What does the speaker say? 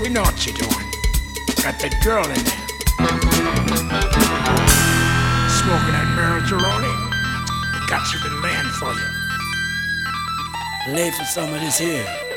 We know what you're doing. Got that girl in there. Smoking that marijuana. Got you to land for you. Lay for some of this here.